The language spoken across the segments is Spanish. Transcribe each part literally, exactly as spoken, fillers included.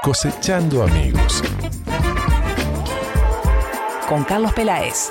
Cosechando amigos. Con Carlos Peláez.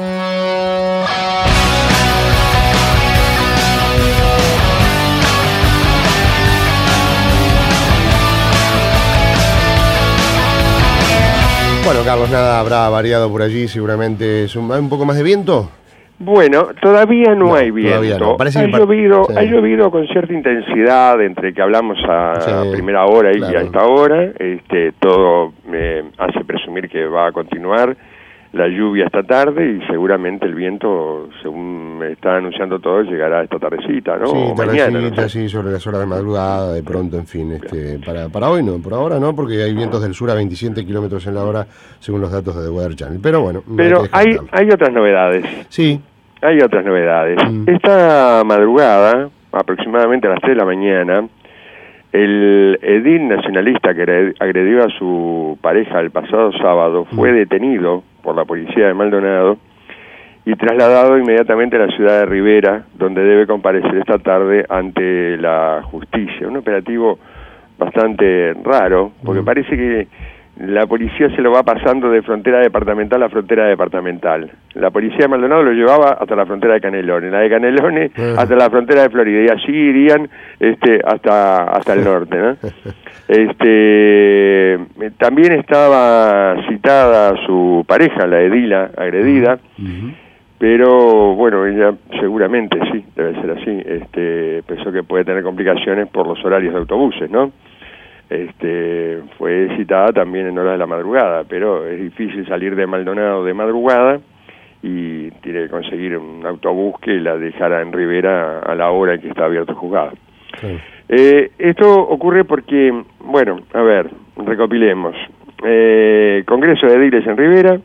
Bueno, Carlos, nada habrá variado por allí, seguramente es un, un poco más de viento. Bueno, todavía no, no hay viento. No. Parece ha, que llovido, sí. ha llovido con cierta intensidad entre que hablamos a sí, primera hora y claro. a esta hora. Este, todo me hace presumir que va a continuar la lluvia esta tarde y seguramente el viento, según me está anunciando todo, llegará esta tardecita, ¿no? Sí, o tardecita, mañana, no sé. sí, sobre las horas de madrugada, de pronto, en fin. Este, para, para hoy no, por ahora no, porque hay vientos del sur a veintisiete kilómetros en la hora, según los datos de The Weather Channel. Pero bueno, Pero hay, hay, hay otras novedades. Sí. Hay otras novedades. Mm. Esta madrugada, aproximadamente a las tres de la mañana, el edil nacionalista que agredió a su pareja el pasado sábado fue mm. detenido por la policía de Maldonado y trasladado inmediatamente a la ciudad de Rivera, donde debe comparecer esta tarde ante la justicia. Un operativo bastante raro, porque mm. parece que la policía se lo va pasando de frontera departamental a frontera departamental. La policía de Maldonado lo llevaba hasta la frontera de Canelones, la de Canelones uh-huh. hasta la frontera de Florida, y así irían este, hasta hasta el norte, ¿no? Este, también estaba citada su pareja, la edila agredida, uh-huh. pero bueno, ella seguramente sí, debe ser así, este, pensó que puede tener complicaciones por los horarios de autobuses, ¿no? Este, fue citada también en horas de la madrugada, pero es difícil salir de Maldonado de madrugada y tiene que conseguir un autobús que la dejara en Rivera a la hora en que está abierto el juzgado. Sí. Eh, esto ocurre porque, bueno, a ver, recopilemos. Eh, Congreso de Ediles en Rivera,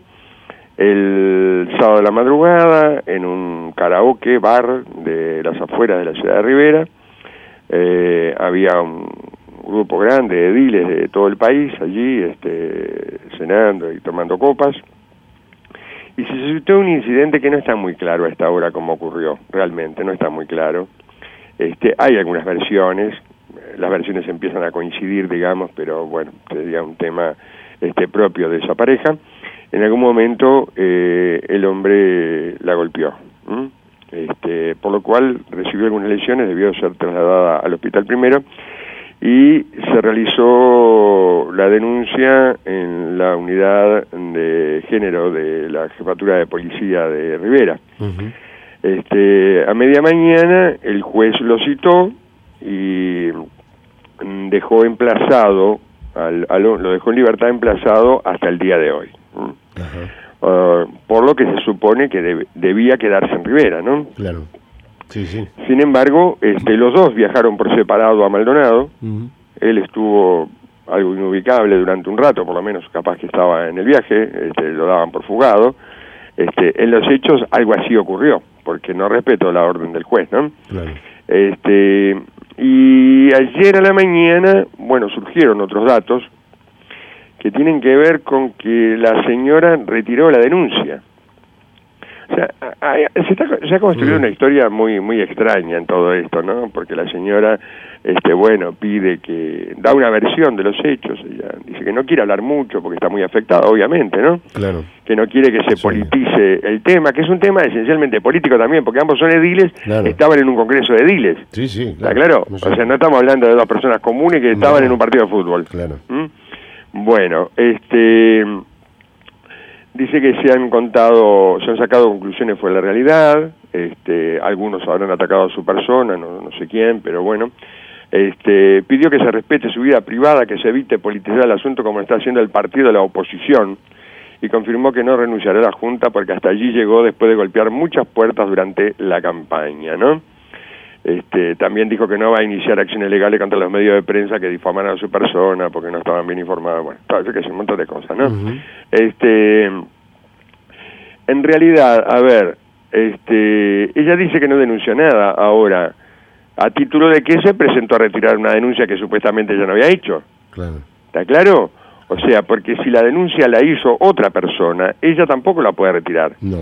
el sábado de la madrugada, en un karaoke bar de las afueras de la ciudad de Rivera, eh, había un grupo grande de ediles de todo el país allí, este, cenando y tomando copas, y se suscitó un incidente que no está muy claro a esta hora cómo ocurrió, realmente no está muy claro. Este, hay algunas versiones, las versiones empiezan a coincidir, digamos, pero bueno, sería un tema este, propio de esa pareja. En algún momento eh, el hombre la golpeó, ¿m? Este, por lo cual recibió algunas lesiones, debió ser trasladada al hospital primero, y se realizó la denuncia en la unidad de género de la Jefatura de Policía de Rivera. Uh-huh. Este, a media mañana el juez lo citó y dejó emplazado, al, al, lo dejó en libertad emplazado hasta el día de hoy. Uh-huh. Uh, por lo que se supone que deb, debía quedarse en Rivera, ¿no? Claro. Sí, sí. Sin embargo, este, los dos viajaron por separado a Maldonado. Uh-huh. Él estuvo algo inubicable durante un rato, por lo menos capaz que estaba en el viaje, este, lo daban por fugado. Este, en los hechos algo así ocurrió, porque no respetó la orden del juez, ¿no? Claro. Este, y ayer a la mañana, bueno, surgieron otros datos que tienen que ver con que la señora retiró la denuncia. O sea, se, está, se ha construido una historia muy muy extraña en todo esto, ¿no? Porque la señora, este, bueno, pide que da una versión de los hechos. Ella dice que no quiere hablar mucho porque está muy afectada, obviamente, ¿no? Claro. Que no quiere que se sí. politice el tema, que es un tema esencialmente político también, porque ambos son ediles, claro. estaban en un congreso de ediles. Sí, sí. ¿Está claro? No sé. O sea, no estamos hablando de dos personas comunes que estaban no. en un partido de fútbol. Claro. ¿Mm? Bueno, este... dice que se han contado, se han sacado conclusiones fuera de la realidad, este, algunos habrán atacado a su persona, no, no sé quién, pero bueno, este, pidió que se respete su vida privada, que se evite politizar el asunto como está haciendo el partido de la oposición, y confirmó que no renunciará a la Junta porque hasta allí llegó después de golpear muchas puertas durante la campaña, ¿no? Este, también dijo que no va a iniciar acciones legales contra los medios de prensa que difamaran a su persona porque no estaban bien informados, bueno, todo, que es un montón de cosas, ¿no? Uh-huh. Este, en realidad, a ver, este, ella dice que no denunció nada ahora, a título de que se presentó a retirar una denuncia que supuestamente ya no había hecho. Claro. ¿Está claro? O sea, porque si la denuncia la hizo otra persona, ella tampoco la puede retirar. No.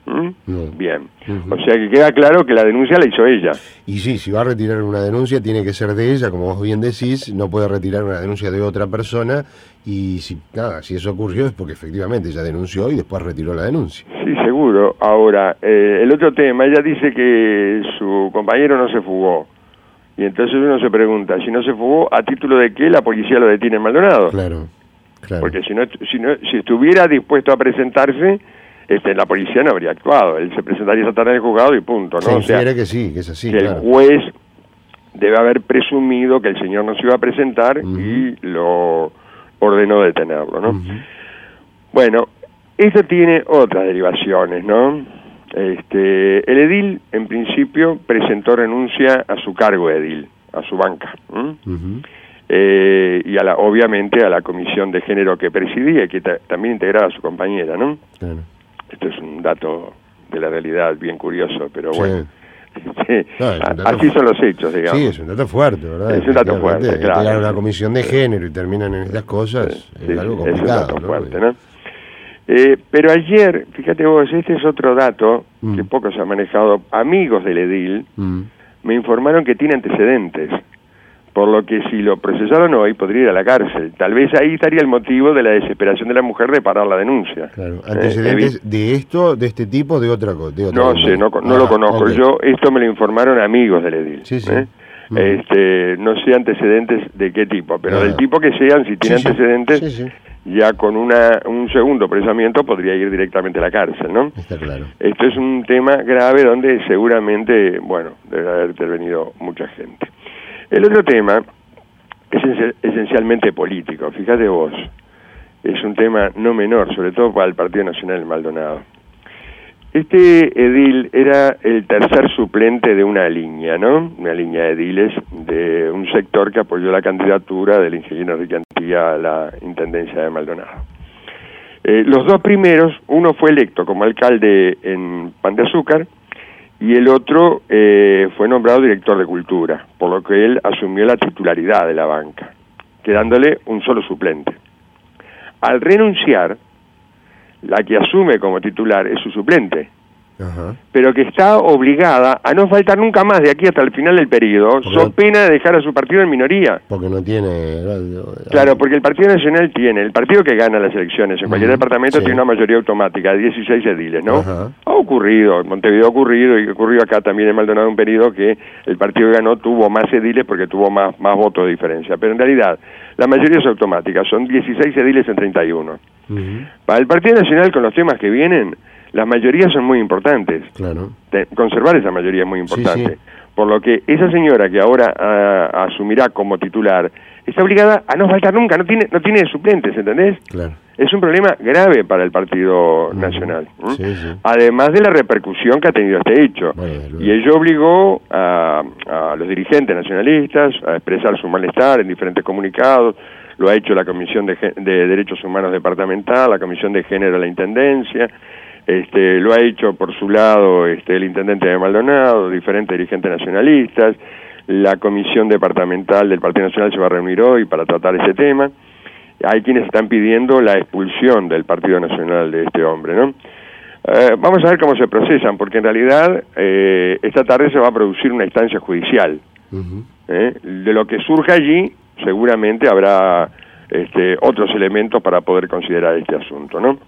¿Mm? No. Bien. Uh-huh. O sea que queda claro que la denuncia la hizo ella. Y sí, si va a retirar una denuncia tiene que ser de ella, como vos bien decís, no puede retirar una denuncia de otra persona, y si nada, si eso ocurrió es porque efectivamente ella denunció y después retiró la denuncia. Sí, seguro. Ahora, eh, el otro tema, ella dice que su compañero no se fugó. Y entonces uno se pregunta, si no se fugó, ¿a título de qué la policía lo detiene en Maldonado? Claro, claro. Porque si no, si no, si estuviera dispuesto a presentarse, este, la policía no habría actuado. Él se presentaría esa tarde en el juzgado y punto, ¿no? Se o sea, infiere que sí, que es así, que claro. el juez debe haber presumido que el señor no se iba a presentar Uh-huh. y lo ordenó detenerlo, ¿no? Uh-huh. Bueno, esto tiene otras derivaciones, ¿no? Este, el edil, en principio, presentó renuncia a su cargo de edil, a su banca, ¿m? Uh-huh. eh, y a la, obviamente a la comisión de género que presidía y que ta- también integraba a su compañera, ¿no? Claro. Esto es un dato de la realidad bien curioso, pero Sí. bueno. Este, No, es un dato así son los hechos, digamos. Sí, es un dato fuerte, ¿verdad? Es un dato Efectivamente, fuerte, que claro. tengan una comisión de género y terminan en estas cosas, Sí, es algo sí, es un complicado, dato ¿no? fuerte, ¿no? Eh, pero ayer, fíjate vos, este es otro dato Mm. que poco se ha manejado. Amigos del edil Mm. me informaron que tiene antecedentes, por lo que si lo procesaron hoy podría ir a la cárcel. Tal vez ahí estaría el motivo de la desesperación de la mujer de parar la denuncia. Claro, Eh, antecedentes evi- de esto, de este tipo, de otra cosa. No sé, no, no Ah, lo conozco. ok. Yo esto me lo informaron amigos del edil. Sí, sí. ¿eh? Mm. Este, no sé antecedentes de qué tipo, pero Ah. del tipo que sean, si tiene Sí, sí. antecedentes, Sí, sí. ya con una un segundo procesamiento podría ir directamente a la cárcel, ¿no? Está claro. Esto es un tema grave donde seguramente, bueno, debe haber intervenido mucha gente. El otro tema es esencial- esencialmente político, fíjate vos, es un tema no menor, sobre todo para el Partido Nacional de Maldonado. Este edil era el tercer suplente de una línea, ¿no? Una línea de ediles de un sector que apoyó la candidatura del ingeniero Enrique Antía a la Intendencia de Maldonado. Eh, los dos primeros, uno fue electo como alcalde en Pan de Azúcar y el otro eh, fue nombrado director de Cultura, por lo que él asumió la titularidad de la banca, quedándole un solo suplente. Al renunciar, la que asume como titular es su suplente, Ajá. pero que está obligada a no faltar nunca más de aquí hasta el final del periodo, Porque so no- pena de dejar a su partido en minoría. Porque no tiene... Claro, porque el Partido Nacional tiene, el partido que gana las elecciones en cualquier Ujú, departamento sí. tiene una mayoría automática de dieciséis ediles, ¿no? Ajá. Ha ocurrido, en Montevideo ha ocurrido y ocurrió acá también en Maldonado un periodo que el partido que ganó tuvo más ediles porque tuvo más, más votos de diferencia, pero en realidad la mayoría es automática, son dieciséis ediles en treinta y uno. Ujú. Para el Partido Nacional, con los temas que vienen, las mayorías son muy importantes. Claro. Te- conservar esa mayoría es muy importante. Sí, sí. Por lo que esa señora que ahora ah, asumirá como titular está obligada a no faltar nunca, no tiene no tiene suplentes, ¿entendés? Claro. Es un problema grave para el Partido Ujú. Nacional. ¿m? Sí, sí. Además de la repercusión que ha tenido este hecho. Bueno, desde luego. Y ello obligó a, a los dirigentes nacionalistas a expresar su malestar en diferentes comunicados. Lo ha hecho la Comisión de, Gen- de Derechos Humanos Departamental, la Comisión de Género de la Intendencia, este, lo ha hecho por su lado este, el Intendente de Maldonado, diferentes dirigentes nacionalistas, la Comisión Departamental del Partido Nacional se va a reunir hoy para tratar ese tema. Hay quienes están pidiendo la expulsión del Partido Nacional de este hombre, ¿no? Eh, vamos a ver cómo se procesan, porque en realidad eh, esta tarde se va a producir una instancia judicial. Ujú. ¿eh? De lo que surja allí, seguramente habrá este, otros elementos para poder considerar este asunto, ¿no?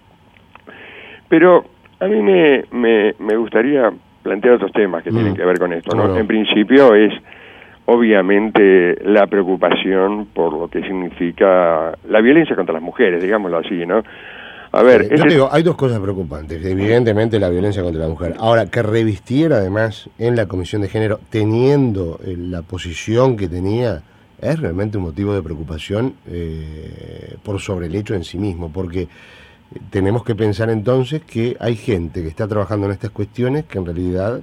Pero a mí me, me, me gustaría plantear otros temas que Mm. tienen que ver con esto, ¿no? Bueno. En principio es obviamente la preocupación por lo que significa la violencia contra las mujeres, digámoslo así, ¿no? A ver, Eh, yo ese- te digo, hay dos cosas preocupantes. Evidentemente la violencia contra la mujer. Ahora, que revistiera además en la Comisión de Género, teniendo eh, la posición que tenía, es realmente un motivo de preocupación eh, por sobre el hecho en sí mismo, porque tenemos que pensar entonces que hay gente que está trabajando en estas cuestiones que en realidad,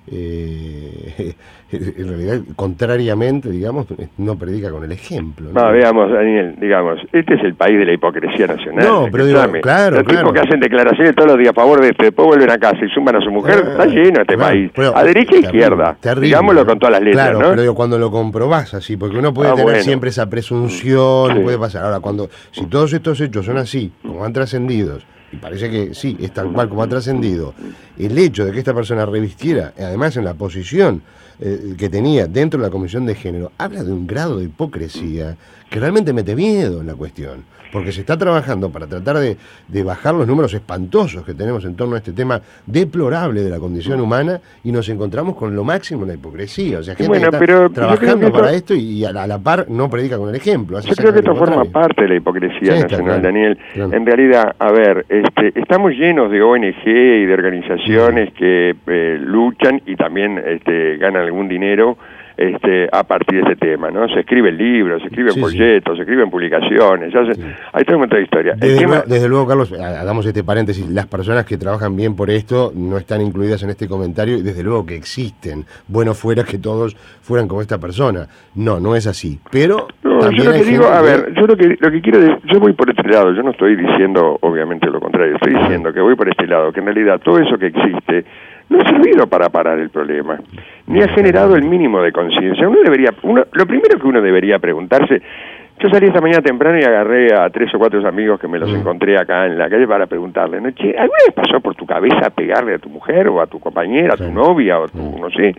eh, en realidad, contrariamente, digamos, no predica con el ejemplo. No, veamos, Daniel, digamos, este es el país de la hipocresía nacional. No, pero digo, escuchame. claro, Los claro. tipos que hacen declaraciones todos los días a favor de este, después vuelven a casa y suman a su mujer, Ah, está lleno este claro, país. pero- A derecha e terrible, izquierda, terrible, digámoslo ¿no? con todas las letras, claro, ¿no? pero digo, cuando lo comprobás así, porque uno puede Ah, tener bueno. siempre esa presunción, Sí. puede pasar. Ahora, cuando si todos estos hechos son así, como han trascendidos, y parece que sí, es tal cual como ha trascendido, el hecho de que esta persona revistiera, además en la posición eh, que tenía dentro de la Comisión de Género, habla de un grado de hipocresía que realmente mete miedo en la cuestión, porque se está trabajando para tratar de, de bajar los números espantosos que tenemos en torno a este tema deplorable de la condición humana, y nos encontramos con lo máximo en la hipocresía. O sea, gente bueno, que está pero trabajando esto, para esto y a la, a la par no predica con el ejemplo. Yo creo que esto forma parte de la hipocresía sí, nacional, claro, Daniel. Claro. En realidad, a ver, este, estamos llenos de O N Ge y de organizaciones mm. que eh, luchan y también este, ganan algún dinero Este, a partir de este tema, ¿no? Se escriben libros, se escriben sí, folletos, sí. se escriben publicaciones, ya se, sí. hay toda una historia. Desde, El tema... luego, desde luego, Carlos, hagamos este paréntesis, las personas que trabajan bien por esto no están incluidas en este comentario, y desde luego que existen. Bueno fuera que todos fueran como esta persona. No, no es así. Pero no, también yo lo que digo, que... a ver, yo lo que lo que quiero decir, yo voy por este lado, yo no estoy diciendo obviamente lo contrario, estoy diciendo que voy por este lado, que en realidad todo eso que existe no ha servido para parar el problema, ni ha generado el mínimo de conciencia. Uno debería, uno, lo primero que uno debería preguntarse, yo salí esta mañana temprano y agarré a tres o cuatro amigos que me los mm. encontré acá en la calle para preguntarle, ¿no? Che, ¿alguna vez pasó por tu cabeza pegarle a tu mujer o a tu compañera, a tu sí. novia o a tu, mm. no sé?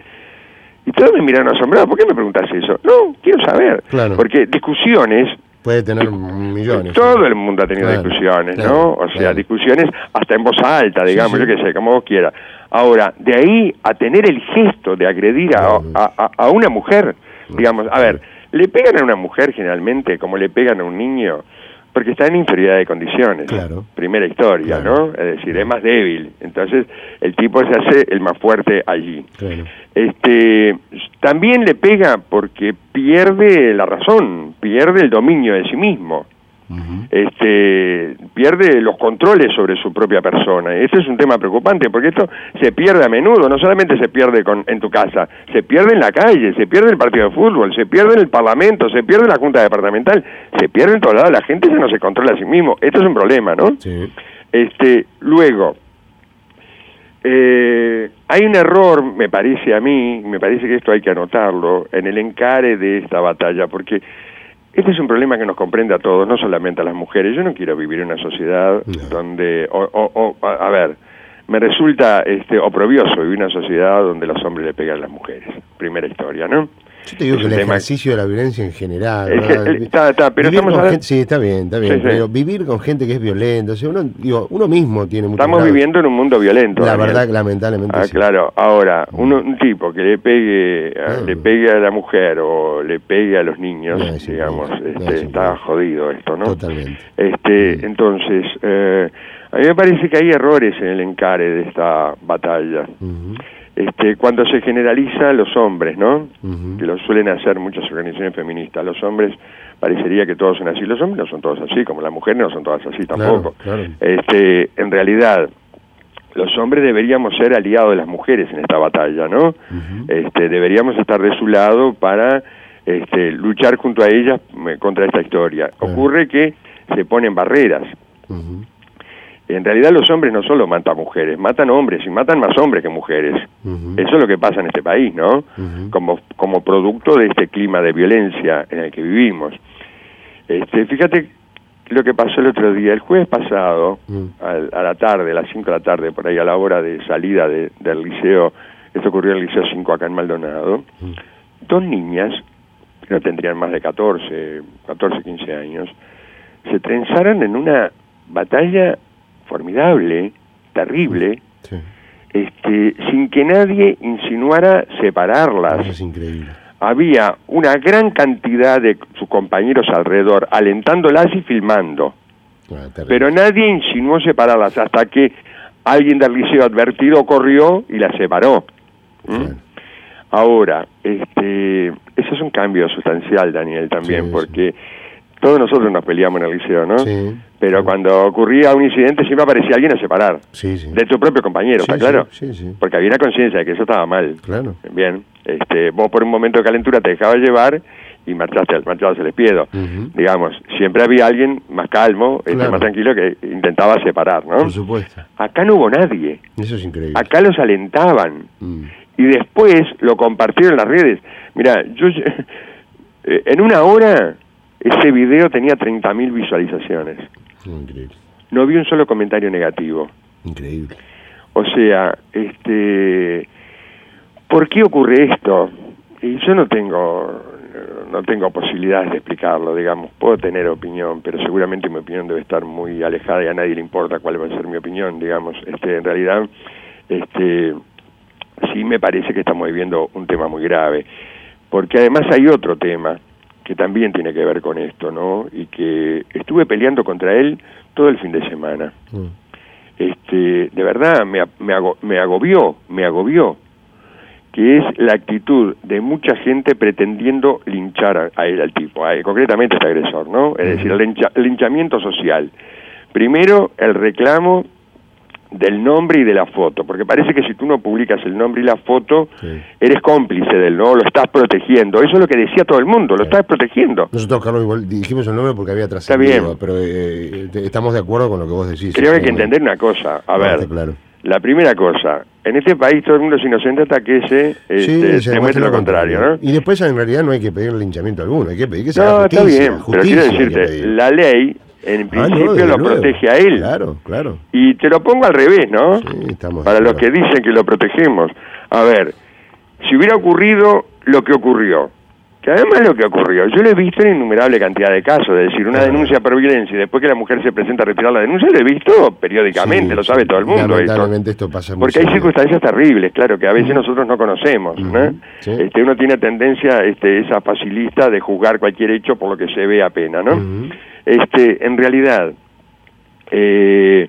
Y todos me miraron asombrados, ¿por qué me preguntas eso? No, quiero saber, claro. porque discusiones... Puede tener millones. Todo sí. el mundo ha tenido claro, discusiones, claro, ¿no? O sea, claro. discusiones hasta en voz alta, digamos, sí, sí. yo qué sé, como vos quieras. Ahora, de ahí a tener el gesto de agredir a, a, a, a una mujer, digamos, a ver, le pegan a una mujer generalmente como le pegan a un niño, porque está en inferioridad de condiciones. Claro. Primera historia, claro. ¿no? Es decir, es más débil. Entonces, el tipo se hace el más fuerte allí. Claro. Este, también le pega porque pierde la razón, pierde el dominio de sí mismo. Uh-huh. Este, pierde los controles sobre su propia persona. Este es un tema preocupante porque esto se pierde a menudo, no solamente se pierde con, en tu casa, se pierde en la calle, se pierde en el partido de fútbol, se pierde en el parlamento, se pierde en la junta departamental, se pierde en todos lados, la gente ya no se controla a sí mismo. Esto es un problema, ¿no? Sí. Este, luego, eh, hay un error, me parece a mí, me parece que esto hay que anotarlo, en el encare de esta batalla, porque este es un problema que nos comprende a todos, no solamente a las mujeres. Yo no quiero vivir en una sociedad no. donde, o, o, o, a, a ver, me resulta este oprobioso vivir en una sociedad donde los hombres le pegan a las mujeres. Primera historia, ¿no? Yo te digo es que el tema... ejercicio de la violencia en general... Es, el, está, está, pero estamos hablando... gente, sí, está bien, está bien. Sí, pero sí. vivir con gente que es violenta, o sea, uno, digo, uno mismo tiene mucho... Estamos grados. viviendo en un mundo violento. La Daniel. verdad, lamentablemente ah, sí. Claro, ahora, uno, un tipo que le pegue, no. le pegue a la mujer o le pegue a los niños, no, sí, digamos, no, este, no, sí, está sí. jodido esto, ¿no? Totalmente. Este, sí. Entonces, eh, a mí me parece que hay errores en el encare de esta batalla. Uh-huh. Este, cuando se generaliza los hombres, ¿no? Uh-huh. Que lo suelen hacer muchas organizaciones feministas. Los hombres parecería que todos son así. Los hombres no son todos así, como las mujeres no son todas así tampoco. Claro, claro. Este, en realidad, los hombres deberíamos ser aliados de las mujeres en esta batalla, ¿no? Uh-huh. Este, deberíamos estar de su lado para este, luchar junto a ellas contra esta historia. Claro. Ocurre que se ponen barreras. Uh-huh. En realidad los hombres no solo matan mujeres, matan hombres y matan más hombres que mujeres. Uh-huh. Eso es lo que pasa en este país, ¿no? Uh-huh. Como, como producto de este clima de violencia en el que vivimos. Este, fíjate lo que pasó el otro día, el jueves pasado, uh-huh. a, a la tarde, a las cinco de la tarde, por ahí a la hora de salida de, del liceo, esto ocurrió en el Liceo cinco acá en Maldonado, uh-huh. dos niñas, que no tendrían más de catorce, quince años, se trenzaron en una batalla formidable, terrible, sí. este, sin que nadie insinuara separarlas. Eso es increíble. Había una gran cantidad de sus compañeros alrededor, alentándolas y filmando. Ah, pero nadie insinuó separarlas hasta que alguien del liceo advertido corrió y las separó. ¿Mm? Sí. Ahora, este, eso es un cambio sustancial, Daniel, también, sí, porque sí. todos nosotros nos peleamos en el liceo, ¿no? Sí. Pero cuando ocurría un incidente siempre aparecía alguien a separar. Sí, sí. De tu propio compañero, sí, ¿está claro? Sí, sí, sí. Porque había una conciencia de que eso estaba mal. Claro. Bien, este, vos por un momento de calentura te dejabas llevar y marchaste, marchabas el espiedo. Uh-huh. Digamos, siempre había alguien más calmo, claro. este, más tranquilo, que intentaba separar, ¿no? Por supuesto. Acá no hubo nadie. Eso es increíble. Acá los alentaban. Mm. Y después lo compartieron en las redes. Mira, yo en una hora ese video tenía treinta mil visualizaciones. Increíble. no vi un solo comentario negativo. Increíble. O sea, este, ¿por qué ocurre esto? Y yo no tengo, no tengo posibilidades de explicarlo, digamos. Puedo tener opinión, pero seguramente mi opinión debe estar muy alejada y a nadie le importa cuál va a ser mi opinión, digamos. Este, en realidad, este, sí me parece que estamos viviendo un tema muy grave, porque además hay otro tema que también tiene que ver con esto, ¿no? Y que estuve peleando contra él todo el fin de semana. Mm. Este, de verdad, me, me, ago, me agobió, me agobió, que es la actitud de mucha gente pretendiendo linchar a, a él, al tipo, a él, concretamente a este agresor, ¿no? Es decir, el, lincha, el linchamiento social. Primero, el reclamo del nombre y de la foto, porque parece que si tú no publicas el nombre y la foto, sí, eres cómplice de él, ¿no? Lo estás protegiendo. Eso es lo que decía todo el mundo, lo sí, estás protegiendo. Nosotros, Carlos, igual dijimos el nombre porque había trascendido, pero eh, estamos de acuerdo con lo que vos decís. Creo que hay que entender una cosa, a no, ver, claro. La primera cosa, en este país todo el mundo es inocente hasta que se, este, sí, demuestre lo contrario, contrario, ¿no? Y después en realidad no hay que pedir linchamiento alguno, hay que pedir que sea no, justicia. No, está bien, justicia, pero quiero decirte, la ley en principio ah, no, lo luego. protege a él. Claro, claro. Y te lo pongo al revés, ¿no? Sí, estamos para los que dicen que lo protegemos. A ver, si hubiera ocurrido lo que ocurrió, que además lo que ocurrió, yo lo he visto en innumerable cantidad de casos, es decir, una claro. denuncia por violencia y después que la mujer se presenta a retirar la denuncia, lo he visto periódicamente, sí, lo sabe todo el mundo. Lamentablemente esto, esto pasa mucho. Porque hay circunstancias terribles, claro, que a veces nosotros no conocemos, uh-huh. ¿no? Sí. Este, uno tiene tendencia, este, esa facilista de juzgar cualquier hecho por lo que se ve apenas, ¿no? Uh-huh. Este, en realidad, eh,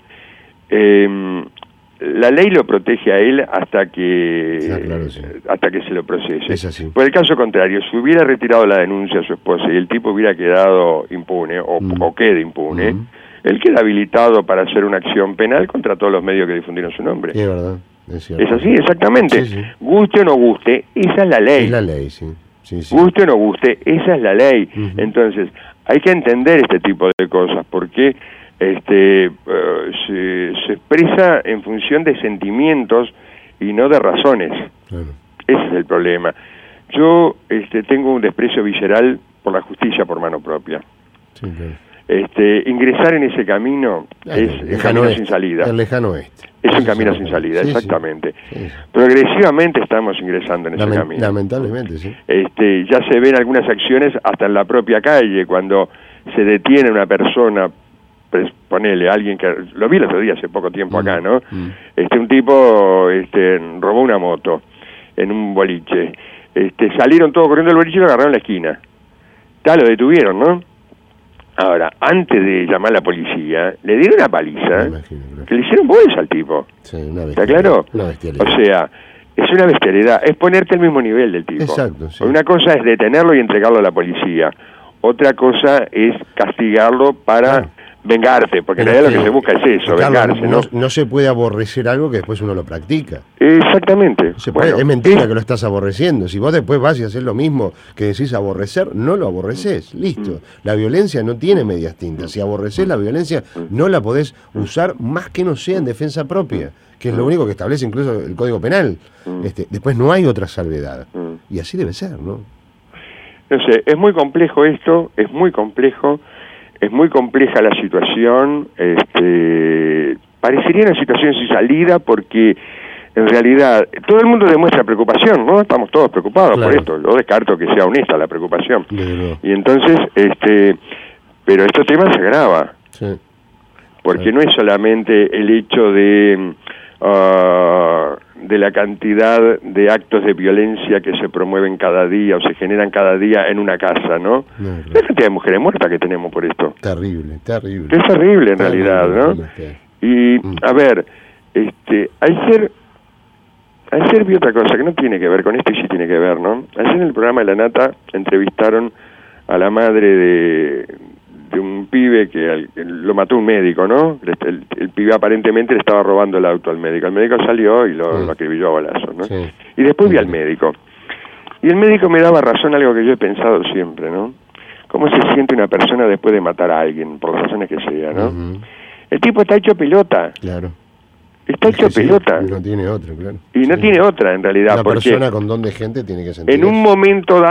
eh, la ley lo protege a él hasta que sí, claro, sí. hasta que se lo procese. Es así. Por el caso contrario, si hubiera retirado la denuncia a su esposa y el tipo hubiera quedado impune o, mm. o quede impune, mm. él queda habilitado para hacer una acción penal contra todos los medios que difundieron su nombre. Es verdad, es cierto. Es así, exactamente. Sí, sí. Guste o no guste, esa es la ley. Es la ley, sí. sí, sí. Guste o no guste, esa es la ley. Uh-huh. Entonces, hay que entender este tipo de cosas, porque este uh, se, se expresa en función de sentimientos y no de razones. Claro. Ese es el problema. Yo este, tengo un desprecio visceral por la justicia por mano propia. Sí, claro. Este, ingresar en ese camino ah, es un camino oeste, sin salida. El lejano oeste. Es un camino sin salida, sí, exactamente. Sí, sí. Progresivamente estamos ingresando en ese Lament- camino. Lamentablemente, sí. Este, ya se ven algunas acciones hasta en la propia calle, cuando se detiene una persona, pues, ponele, alguien que, lo vi el otro día, hace poco tiempo mm, acá, ¿no? Mm. Este, un tipo este, robó una moto en un boliche. Este, salieron todos corriendo del boliche y lo agarraron en la esquina. Ya lo detuvieron, ¿no? Ahora, antes de llamar a la policía, le dieron una paliza, imagino, claro. que le hicieron bolsa al tipo. Sí, una ¿Está claro? Una bestialidad. O sea, es una bestialidad, es ponerte al mismo nivel del tipo. Exacto, sí. Una cosa es detenerlo y entregarlo a la policía. Otra cosa es castigarlo para claro. vengarte, porque en realidad lo que se busca es eso, Carlos, vengarse, ¿no? ¿no? No se puede aborrecer algo que después uno lo practica. Exactamente. Se puede, bueno, es mentira es... que lo estás aborreciendo. Si vos después vas y haces lo mismo que decís aborrecer, no lo aborreces. Listo. Mm. La violencia no tiene medias tintas. Si aborreces la violencia, no la podés usar más que no sea en defensa propia, que es lo único que establece incluso el Código Penal. Este, después no hay otra salvedad. Y así debe ser, ¿no? No sé, es muy complejo esto, es muy complejo, es muy compleja la situación, este, parecería una situación sin salida porque en realidad todo el mundo demuestra preocupación, ¿no? Estamos todos preocupados claro. por esto, yo descarto que sea honesta la preocupación. Claro. Y entonces, este, pero este tema se agrava, sí. porque sí. no es solamente el hecho de... Uh, de la cantidad de actos de violencia que se promueven cada día o se generan cada día en una casa, ¿no? no la cantidad de mujeres muertas que tenemos por esto. Terrible, terrible. Es terrible en terrible, realidad, ¿no? Terrible. Y, mm. a ver, este, ayer, ayer vi otra cosa que no tiene que ver con esto y sí tiene que ver, ¿no? Ayer en el programa de La Nata entrevistaron a la madre de... de un pibe que al, lo mató un médico, ¿no? El, el, el pibe aparentemente le estaba robando el auto al médico. El médico salió y lo, sí. lo acribilló a balazos, ¿no? Sí. Y después sí. vi al médico. Y el médico me daba razón algo que yo he pensado siempre, ¿no? ¿Cómo se siente una persona después de matar a alguien, por las razones que sea, ¿no? Uh-huh. El tipo está hecho pelota. Claro. Está es hecho pelota. Sí, no tiene otra, claro. Y no sí. tiene otra, en realidad. Una porque persona con don de gente tiene que sentir en un eso. momento dado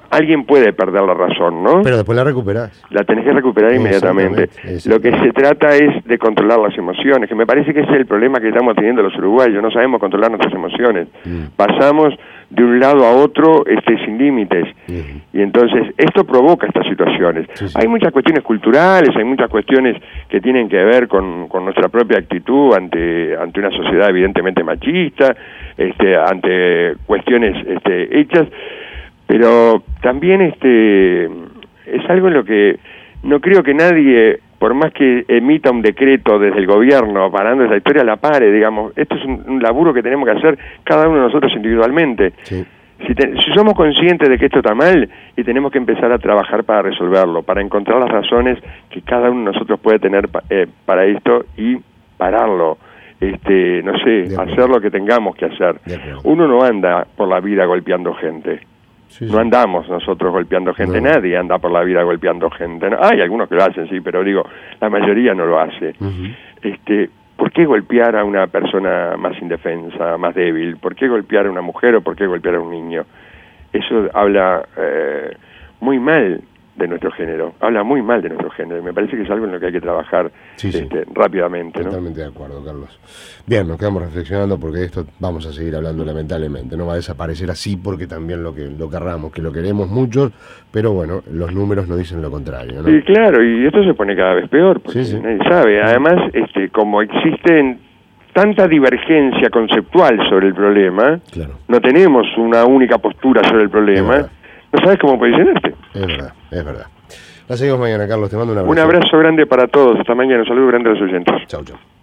alguien puede perder la razón, ¿no? Pero después la recuperás. La tenés que recuperar inmediatamente. Exactamente. Lo que se trata es de controlar las emociones, que me parece que ese es el problema que estamos teniendo los uruguayos, no sabemos controlar nuestras emociones. Mm. Pasamos de un lado a otro este, sin límites. Mm. Y entonces esto provoca estas situaciones. Sí, sí. Hay muchas cuestiones culturales, hay muchas cuestiones que tienen que ver con, con nuestra propia actitud ante, ante una sociedad evidentemente machista, este, ante cuestiones este, hechas, pero también este es algo en lo que no creo que nadie, por más que emita un decreto desde el gobierno parando esa historia, la pare, digamos. Esto es un, un laburo que tenemos que hacer cada uno de nosotros individualmente. Sí. Si, te, si somos conscientes de que esto está mal, y tenemos que empezar a trabajar para resolverlo, para encontrar las razones que cada uno de nosotros puede tener eh, para esto y pararlo. Este, no sé, hacer lo que tengamos que hacer. Uno no anda por la vida golpeando gente. Sí, sí. No andamos nosotros golpeando gente, no. Nadie anda por la vida golpeando gente. No, hay algunos que lo hacen, sí, pero digo, la mayoría no lo hace. Uh-huh. Este, ¿por qué golpear a una persona más indefensa, más débil? ¿Por qué golpear a una mujer o por qué golpear a un niño? Eso habla eh, muy mal de nuestro género, habla muy mal de nuestro género, me parece que es algo en lo que hay que trabajar sí, sí. Este, rápidamente. Totalmente ¿no? de acuerdo, Carlos. Bien, nos quedamos reflexionando porque de esto vamos a seguir hablando lamentablemente, no va a desaparecer así porque también lo que lo querramos, que lo queremos muchos, pero bueno, los números nos dicen lo contrario, ¿no? Sí, claro, y esto se pone cada vez peor, porque sí, sí. nadie sabe, además, este, como existen tanta divergencia conceptual sobre el problema, claro. no tenemos una única postura sobre el problema, no sabes cómo posicionarte. Es verdad, es verdad. La seguimos mañana, Carlos. Te mando un abrazo. Un abrazo grande para todos. Hasta mañana. Un saludo grande a los oyentes. Chau, chau.